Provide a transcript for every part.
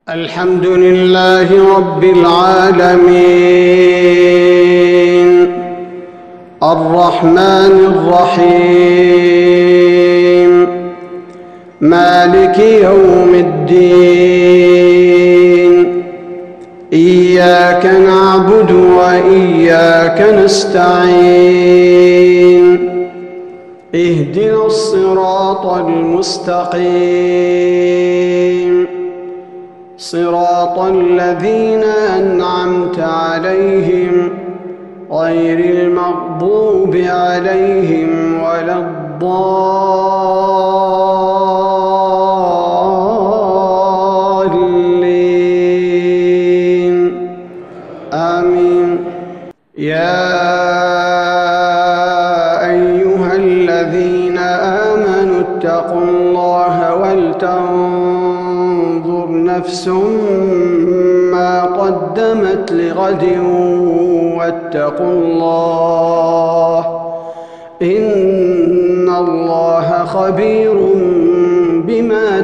الحمد لله رب العالمين الرحمن الرحيم مالك يوم الدين إياك نعبد وإياك نستعين اهدنا الصراط المستقيم صراط الذين أنعمت عليهم غير المغضوب عليهم ولا الضالين آمين. يا أيها الذين آمنوا اتقوا الله ولتنظر نفس ما قدمت لغد واتقوا الله إن الله خبير بما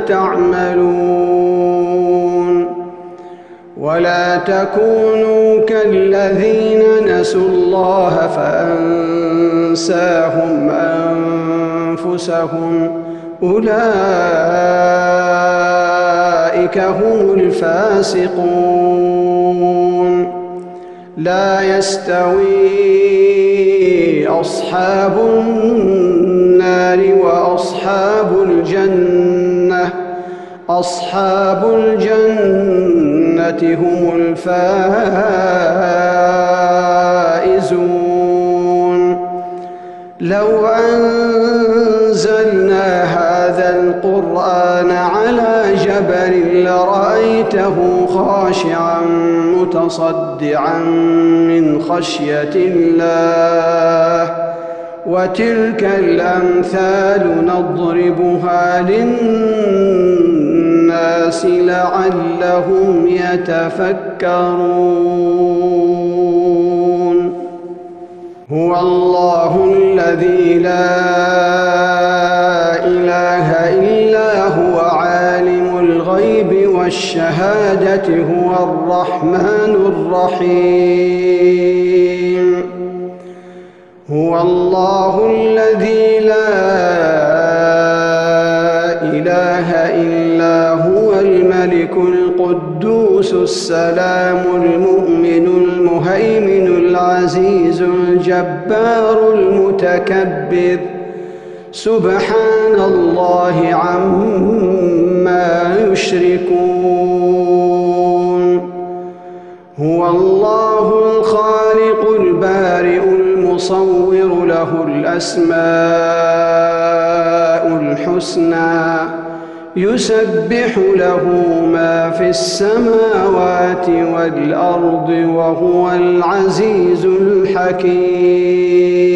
تعملون. ولا تكونوا كالذين نسوا الله فأنساهم أنفسهم أولئك هم الفاسقون. لا يستوي أصحاب النار وأصحاب الجنة أصحاب الجنة هم الفائزون. لو أنزلنا هذا القرآن على جبل لرأيته خاشعا متصدعا من خشية الله. وتلك الأمثال نضربها للناس لعلهم يتفكرون. هو الله الذي لا إله إلا هو عالم الغيب والشهادة هو الرحمن الرحيم. هو الله الذي لا إله إلا هو الملك القدوس السلام المؤمن المهيمن العزيز الجبار المتكبر سبحان الله عما يشركون. هو الله الخالق البارئ المصور له الأسماء الحسنى يسبح له ما في السماوات والأرض وهو العزيز الحكيم.